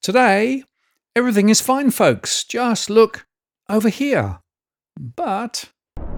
Today, everything is fine, folks. Just look over here. But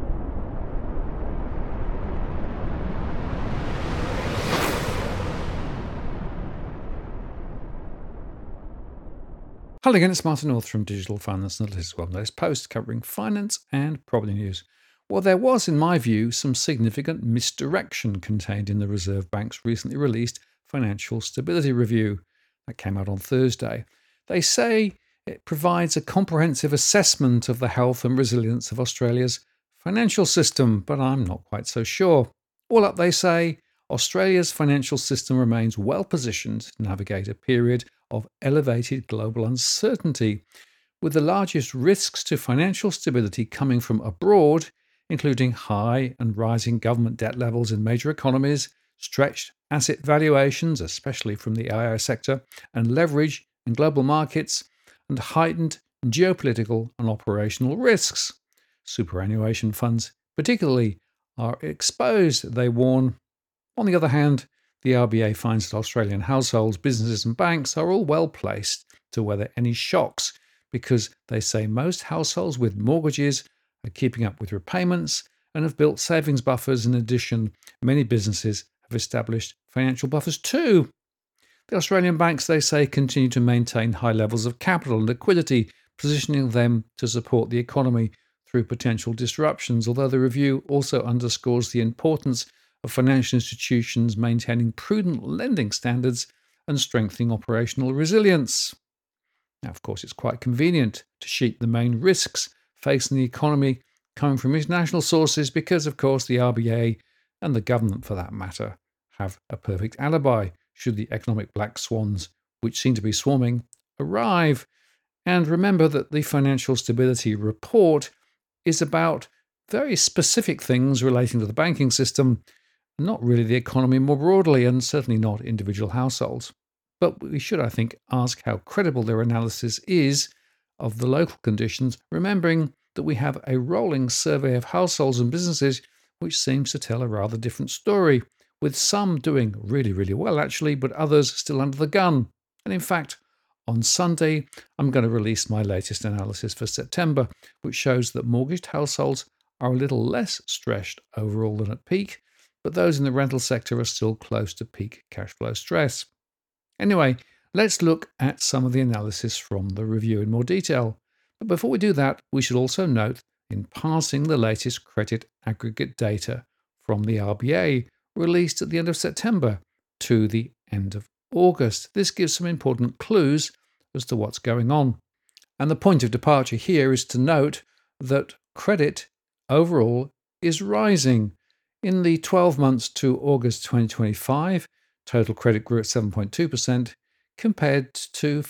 hello again, it's Martin North from Digital Finance Analytics, one day's post covering finance and property news. Well, there was, in my view, some significant misdirection contained in the Reserve Bank's recently released Financial Stability Review that came out on Thursday. They say it provides a comprehensive assessment of the health and resilience of Australia's financial system, but I'm not quite so sure. All up, they say Australia's financial system remains well positioned to navigate a period of elevated global uncertainty, with the largest risks to financial stability coming from abroad, including high and rising government debt levels in major economies, stretched asset valuations, especially from the AI sector, and leverage in global markets, and heightened geopolitical and operational risks. Superannuation funds, particularly, are exposed, they warn. On the other hand, the RBA finds that Australian households, businesses, and banks are all well placed to weather any shocks because they say most households with mortgages are keeping up with repayments and have built savings buffers. In addition, many businesses have established financial buffers too. The Australian banks, they say, continue to maintain high levels of capital and liquidity, positioning them to support the economy through potential disruptions, although the review also underscores the importance of financial institutions maintaining prudent lending standards and strengthening operational resilience. Now, of course, it's quite convenient to sheet the main risks facing the economy coming from international sources because, of course, the RBA and the government, for that matter, have a perfect alibi should the economic black swans, which seem to be swarming, arrive. And remember that the Financial Stability Report is about very specific things relating to the banking system, not really the economy more broadly, and certainly not individual households. But we should, I think, ask how credible their analysis is of the local conditions, remembering that we have a rolling survey of households and businesses which seems to tell a rather different story, with some doing really, really well, actually, but others still under the gun. And in fact, on Sunday, I'm going to release my latest analysis for September, which shows that mortgaged households are a little less stressed overall than at peak, but those in the rental sector are still close to peak cash flow stress. Anyway, let's look at some of the analysis from the review in more detail. But before we do that, we should also note in passing the latest credit aggregate data from the RBA released at the end of September to the end of August. This gives some important clues as to what's going on. And the point of departure here is to note that credit overall is rising. In the 12 months to August 2025, total credit grew at 7.2% compared to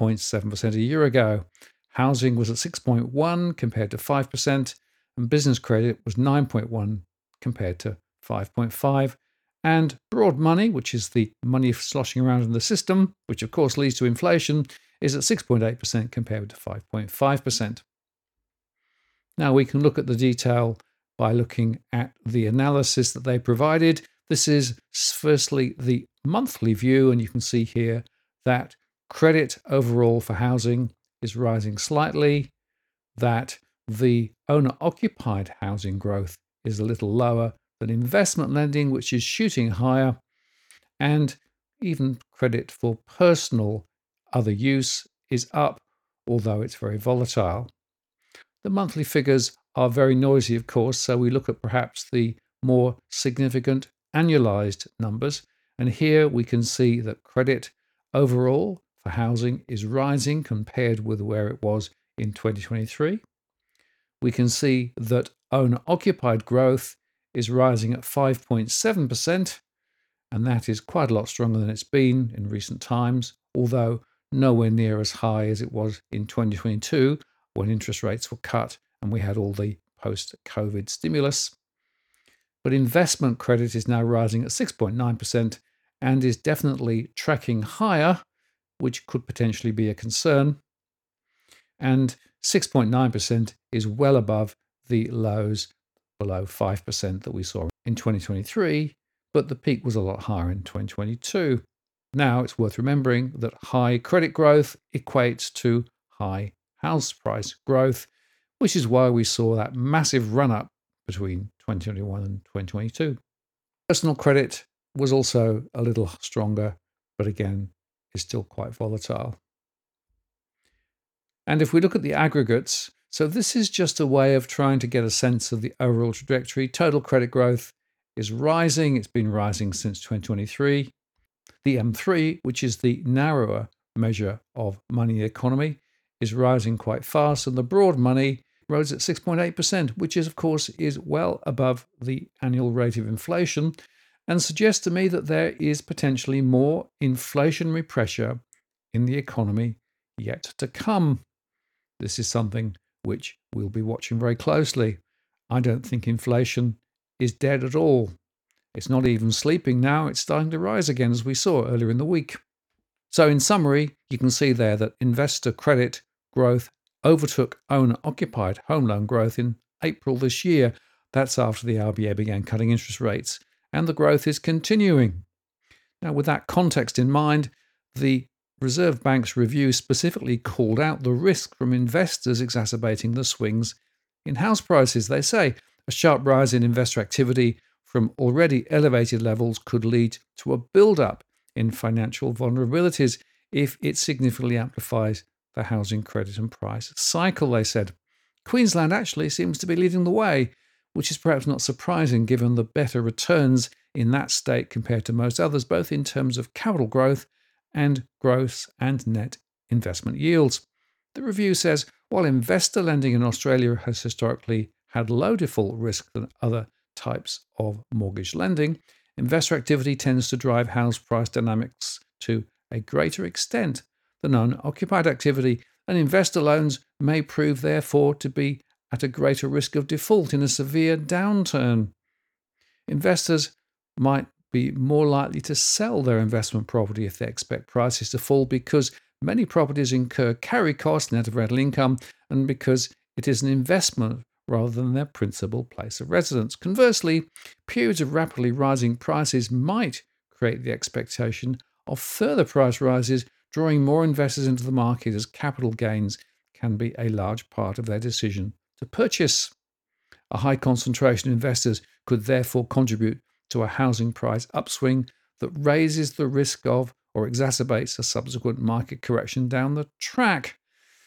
5.7% a year ago. Housing was at 6.1% compared to 5%, and business credit was 9.1% compared to 5.5%. And broad money, which is the money sloshing around in the system, which of course leads to inflation, is at 6.8% compared to 5.5%. Now we can look at the detail by looking at the analysis that they provided. This is firstly the monthly view, and you can see here that credit overall for housing is rising slightly, that the owner-occupied housing growth is a little lower than investment lending, which is shooting higher, and even credit for personal other use is up, although it's very volatile. The monthly figures are very noisy, of course, so we look at perhaps the more significant annualized numbers. And here we can see that credit overall for housing is rising compared with where it was in 2023. We can see that owner-occupied growth is rising at 5.7%, and that is quite a lot stronger than it's been in recent times, although nowhere near as high as it was in 2022 when interest rates were cut and we had all the post-COVID stimulus. But investment credit is now rising at 6.9% and is definitely tracking higher, which could potentially be a concern. And 6.9% is well above the lows below 5% that we saw in 2023, but the peak was a lot higher in 2022. Now, it's worth remembering that high credit growth equates to high house price growth, which is why we saw that massive run-up between 2021 and 2022. Personal credit was also a little stronger, but again, is still quite volatile. And if we look at the aggregates, so this is just a way of trying to get a sense of the overall trajectory. Total credit growth is rising. It's been rising since 2023. The M3, which is the narrower measure of money economy, is rising quite fast, and the broad money rose at 6.8%, which is, of course, is well above the annual rate of inflation, and suggests to me that there is potentially more inflationary pressure in the economy yet to come. This is something which we'll be watching very closely. I don't think inflation is dead at all. It's not even sleeping now. It's starting to rise again, as we saw earlier in the week. So in summary, you can see there that investor credit growth overtook owner-occupied home loan growth in April this year. That's after the RBA began cutting interest rates, and the growth is continuing. Now, with that context in mind, the Reserve Bank's review specifically called out the risk from investors exacerbating the swings in house prices. They say a sharp rise in investor activity from already elevated levels could lead to a build-up in financial vulnerabilities if it significantly amplifies the housing credit and price cycle, they said. Queensland actually seems to be leading the way, which is perhaps not surprising given the better returns in that state compared to most others, both in terms of capital growth and gross and net investment yields. The review says, while investor lending in Australia has historically had low default risk than other types of mortgage lending, investor activity tends to drive house price dynamics to a greater extent than owner-occupied activity, and investor loans may prove, therefore, to be at a greater risk of default in a severe downturn. Investors might be more likely to sell their investment property if they expect prices to fall, because many properties incur carry costs, net of rental income, and because it is an investment rather than their principal place of residence. Conversely, periods of rapidly rising prices might create the expectation of further price rises, drawing more investors into the market, as capital gains can be a large part of their decision to purchase. A high concentration of investors could therefore contribute to a housing price upswing that raises the risk of or exacerbates a subsequent market correction down the track.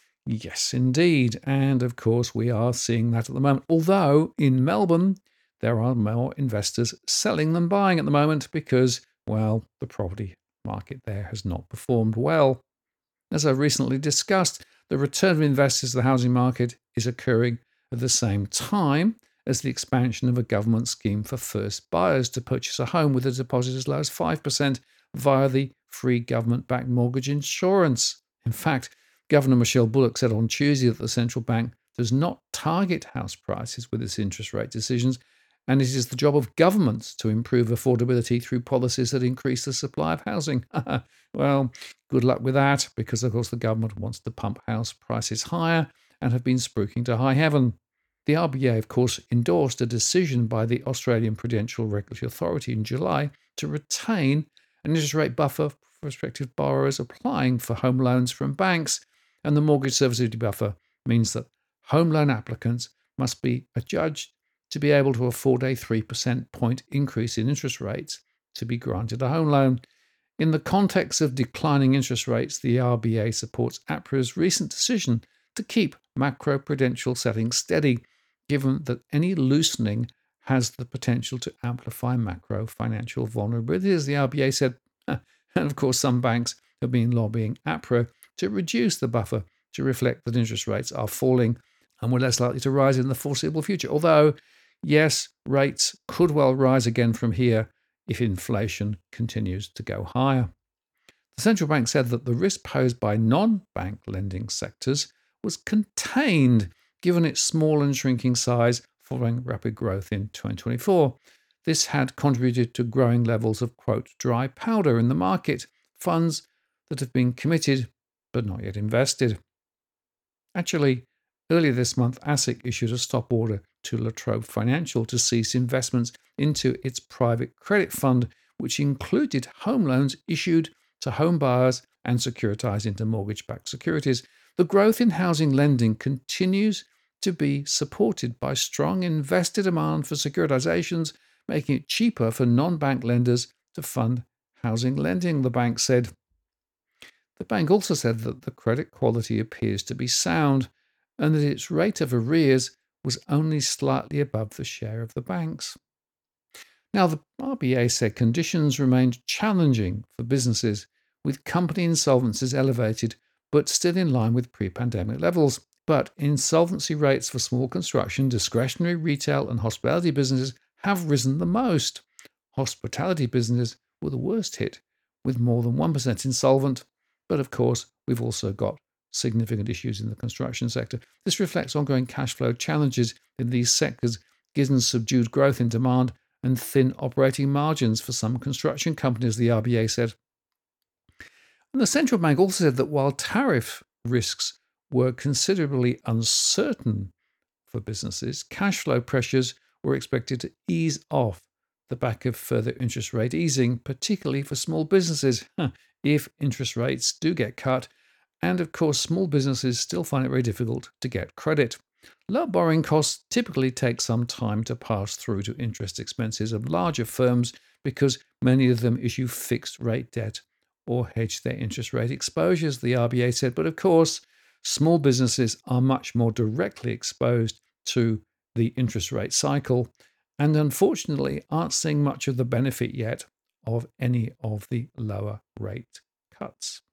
Yes, indeed. And of course, we are seeing that at the moment. Although in Melbourne, there are more investors selling than buying at the moment because, well, the property market there has not performed well. As I recently discussed, the return of investors to the housing market is occurring at the same time as the expansion of a government scheme for first buyers to purchase a home with a deposit as low as 5% via the free government-backed mortgage insurance. In fact, Governor Michelle Bullock said on Tuesday that the central bank does not target house prices with its interest rate decisions, and it is the job of governments to improve affordability through policies that increase the supply of housing. Well, good luck with that, because of course the government wants to pump house prices higher and have been spruiking to high heaven. The RBA, of course, endorsed a decision by the Australian Prudential Regulatory Authority in July to retain an interest rate buffer for prospective borrowers applying for home loans from banks, and the mortgage serviceability buffer means that home loan applicants must be adjudged to be able to afford a 3% point increase in interest rates to be granted a home loan. In the context of declining interest rates, the RBA supports APRA's recent decision to keep macroprudential settings steady, given that any loosening has the potential to amplify macro financial vulnerability, as the RBA said. And of course, some banks have been lobbying APRA to reduce the buffer to reflect that interest rates are falling and were less likely to rise in the foreseeable future. Although, yes, rates could well rise again from here if inflation continues to go higher. The central bank said that the risk posed by non-bank lending sectors was contained given its small and shrinking size following rapid growth in 2024. This had contributed to growing levels of, quote, dry powder in the market, funds that have been committed but not yet invested. Actually, earlier this month, ASIC issued a stop order to La Trobe Financial to cease investments into its private credit fund, which included home loans issued to home buyers and securitized into mortgage-backed securities. The growth in housing lending continues to be supported by strong investor demand for securitizations, making it cheaper for non-bank lenders to fund housing lending, the bank said. The bank also said that the credit quality appears to be sound and that its rate of arrears was only slightly above the share of the banks. Now, the RBA said conditions remained challenging for businesses, with company insolvencies elevated but still in line with pre-pandemic levels. But insolvency rates for small construction, discretionary retail and hospitality businesses have risen the most. Hospitality businesses were the worst hit, with more than 1% insolvent. But of course, we've also got significant issues in the construction sector. This reflects ongoing cash flow challenges in these sectors, given subdued growth in demand and thin operating margins for some construction companies, the RBA said. And the central bank also said that while tariff risks were considerably uncertain for businesses, cash flow pressures were expected to ease off the back of further interest rate easing, particularly for small businesses, if interest rates do get cut. And of course, small businesses still find it very difficult to get credit. Low borrowing costs typically take some time to pass through to interest expenses of larger firms because many of them issue fixed rate debt or hedge their interest rate exposures, the RBA said. But of course, small businesses are much more directly exposed to the interest rate cycle and unfortunately aren't seeing much of the benefit yet of any of the lower rate cuts.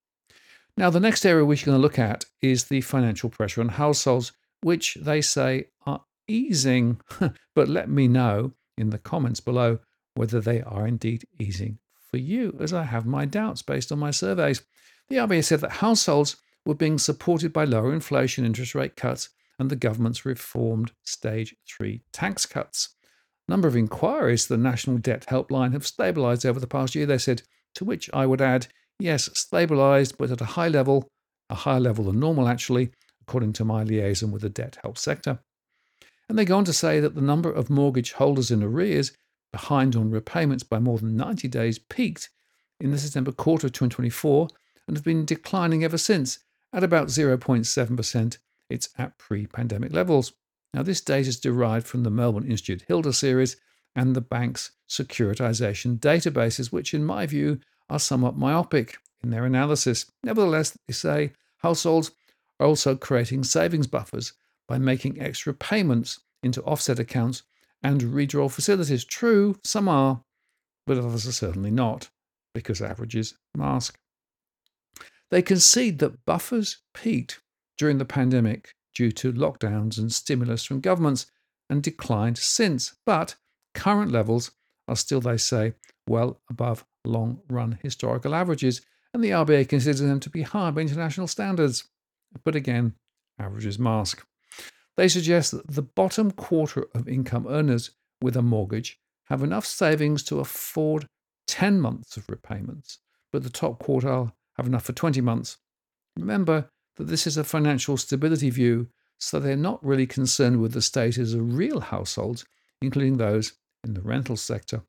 Now, the next area we're going to look at is the financial pressure on households, which they say are easing, but let me know in the comments below whether they are indeed easing for you, as I have my doubts based on my surveys. The RBA said that households were being supported by lower inflation, interest rate cuts, and the government's reformed Stage 3 tax cuts. A number of inquiries to the National Debt Helpline have stabilised over the past year, they said, to which I would add, yes, stabilised, but at a higher level than normal, actually, according to my liaison with the debt help sector. And they go on to say that the number of mortgage holders in arrears, behind on repayments by more than 90 days, peaked in the September quarter of 2024 and have been declining ever since. At about 0.7%, it's at pre-pandemic levels. Now, this data is derived from the Melbourne Institute Hilda series and the bank's securitization databases, which, in my view, are somewhat myopic in their analysis. Nevertheless, they say households are also creating savings buffers by making extra payments into offset accounts and redraw facilities. True, some are, but others are certainly not, because averages mask. They concede that buffers peaked during the pandemic due to lockdowns and stimulus from governments and declined since, but current levels are still, they say, well above long-run historical averages, and the RBA considers them to be high by international standards. But again, averages mask. They suggest that the bottom quarter of income earners with a mortgage have enough savings to afford 10 months of repayments, but the top quartile have enough for 20 months. Remember that this is a financial stability view, so they're not really concerned with the status of real households, including those in the rental sector.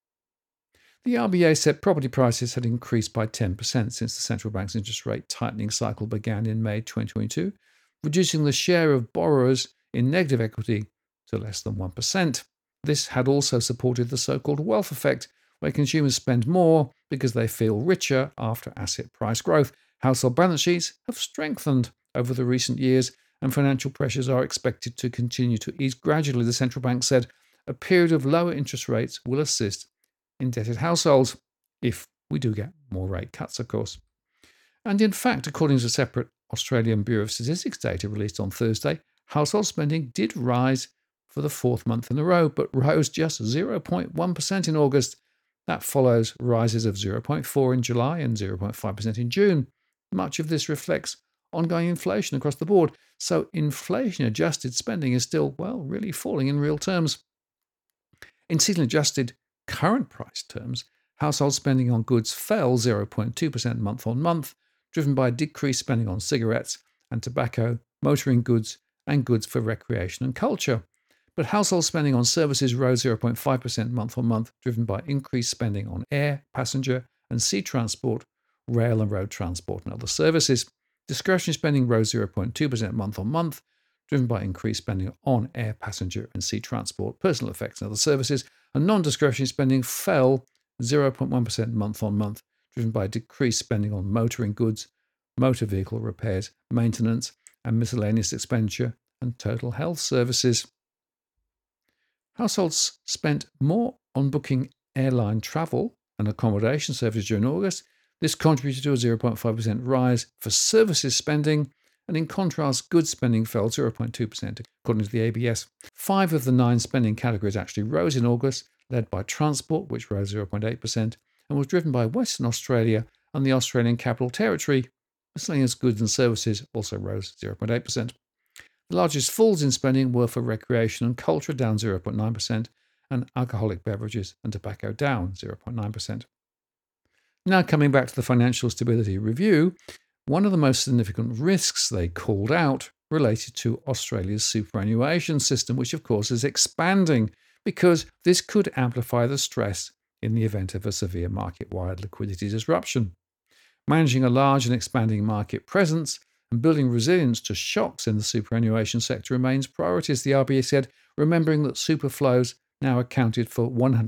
The RBA said property prices had increased by 10% since the central bank's interest rate tightening cycle began in May 2022, reducing the share of borrowers in negative equity to less than 1%. This had also supported the so-called wealth effect, where consumers spend more because they feel richer after asset price growth. Household balance sheets have strengthened over the recent years, and financial pressures are expected to continue to ease gradually, the central bank said. A period of lower interest rates will assist indebted households, if we do get more rate cuts, of course. And in fact, according to separate Australian Bureau of Statistics data released on Thursday, household spending did rise for the fourth month in a row, but rose just 0.1% in August. That follows rises of 0.4% in July and 0.5% in June. Much of this reflects ongoing inflation across the board, so inflation-adjusted spending is still, well, really falling in real terms. In season-adjusted current price terms, household spending on goods fell 0.2% month on month, driven by decreased spending on cigarettes and tobacco, motoring goods, and goods for recreation and culture. But household spending on services rose 0.5% month on month, driven by increased spending on air, passenger, and sea transport, rail and road transport and other services. Discretionary spending rose 0.2% month on month, driven by increased spending on air, passenger and sea transport, personal effects and other services, and non-discretionary spending fell 0.1% month on month, driven by decreased spending on motoring goods, motor vehicle repairs, maintenance, and miscellaneous expenditure and total health services. Households spent more on booking airline travel and accommodation services during August. This contributed to a 0.5% rise for services spending, and in contrast, goods spending fell 0.2%, according to the ABS. 5 of the 9 spending categories actually rose in August, led by transport, which rose 0.8%, and was driven by Western Australia and the Australian Capital Territory. Miscellaneous goods and services also rose 0.8%. The largest falls in spending were for recreation and culture, down 0.9%, and alcoholic beverages and tobacco, down 0.9%. Now, coming back to the Financial Stability Review, one of the most significant risks they called out related to Australia's superannuation system, which of course is expanding because this could amplify the stress in the event of a severe market-wide liquidity disruption. Managing a large and expanding market presence and building resilience to shocks in the superannuation sector remains priorities, the RBA said, remembering that super flows now accounted for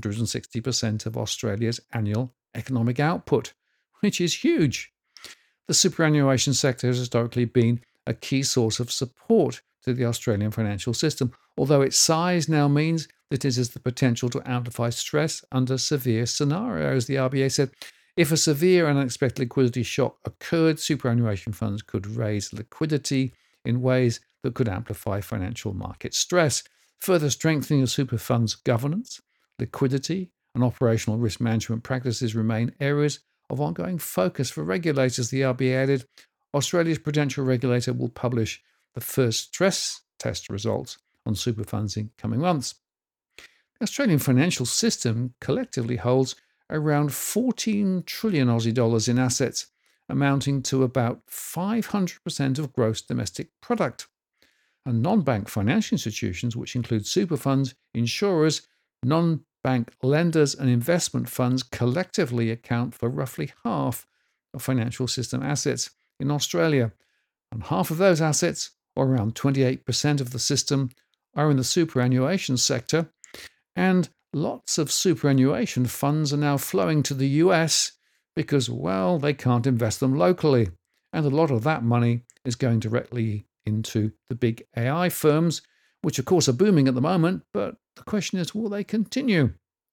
160% of Australia's annual economic output, which is huge. The superannuation sector has historically been a key source of support to the Australian financial system, although its size now means that it has the potential to amplify stress under severe scenarios, the RBA said. If a severe and unexpected liquidity shock occurred, superannuation funds could raise liquidity in ways that could amplify financial market stress. Further strengthening of super funds governance, liquidity, and operational risk management practices remain areas of ongoing focus for regulators, the RBA added. Australia's prudential regulator will publish the first stress test results on super funds in coming months. The Australian financial system collectively holds around 14 trillion Aussie dollars in assets, amounting to about 500% of gross domestic product. And non-bank financial institutions, which include super funds, insurers, non-bank lenders and investment funds, collectively account for roughly half of financial system assets in Australia. And half of those assets, or around 28% of the system, are in the superannuation sector. And lots of superannuation funds are now flowing to the US because, well, they can't invest them locally. And a lot of that money is going directly into the big AI firms, which of course are booming at the moment, but the question is, will they continue?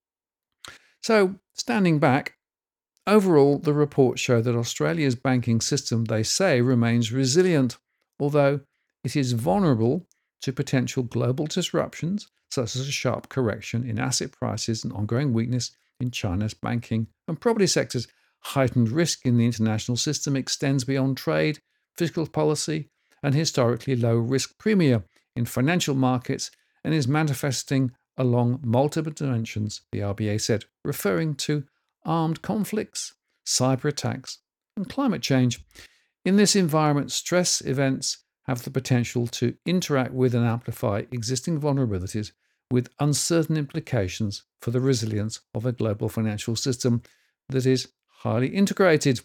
So, standing back, overall, the reports show that Australia's banking system, they say, remains resilient, although it is vulnerable to potential global disruptions, such as a sharp correction in asset prices and ongoing weakness in China's banking and property sectors. Heightened risk in the international system extends beyond trade, fiscal policy, and historically low risk premia in financial markets and is manifesting along multiple dimensions, the RBA said, referring to armed conflicts, cyber attacks, and climate change. In this environment, stress events have the potential to interact with and amplify existing vulnerabilities with uncertain implications for the resilience of a global financial system that is highly integrated.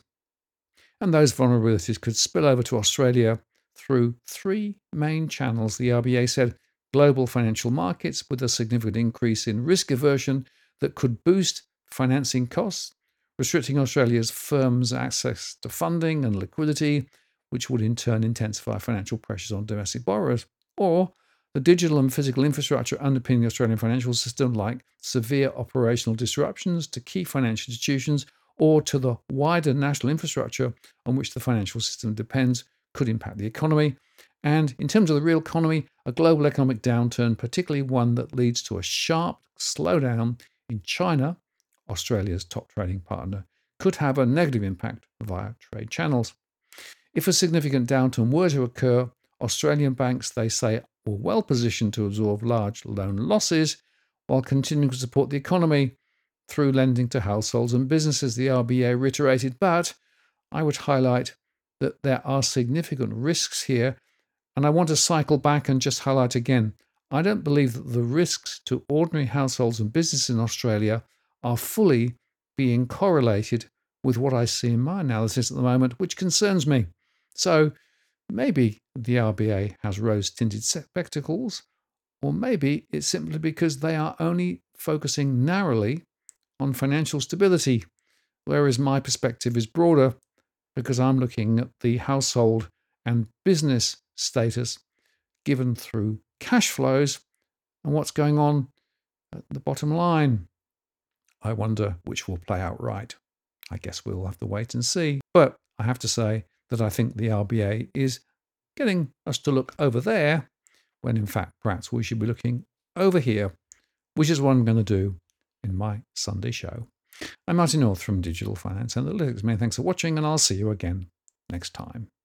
And those vulnerabilities could spill over to Australia through 3 main channels, the RBA said. Global financial markets with a significant increase in risk aversion that could boost financing costs, restricting Australia's firms' access to funding and liquidity, which would in turn intensify financial pressures on domestic borrowers, or the digital and physical infrastructure underpinning the Australian financial system, like severe operational disruptions to key financial institutions or to the wider national infrastructure on which the financial system depends, could impact the economy. And in terms of the real economy, a global economic downturn, particularly one that leads to a sharp slowdown in China, Australia's top trading partner, could have a negative impact via trade channels. If a significant downturn were to occur, Australian banks, they say, were well positioned to absorb large loan losses while continuing to support the economy through lending to households and businesses, the RBA reiterated. But I would highlight that there are significant risks here, and I want to cycle back and just highlight again, I don't believe that the risks to ordinary households and businesses in Australia are fully being correlated with what I see in my analysis at the moment, which concerns me. So maybe the RBA has rose-tinted spectacles, or maybe it's simply because they are only focusing narrowly on financial stability, whereas my perspective is broader because I'm looking at the household and business status given through cash flows and what's going on at the bottom line. I wonder which will play out right. I guess we'll have to wait and see. But I have to say that I think the RBA is getting us to look over there when in fact perhaps we should be looking over here, which is what I'm going to do in my Sunday show. I'm Martin North from Digital Finance Analytics. Many thanks for watching, and I'll see you again next time.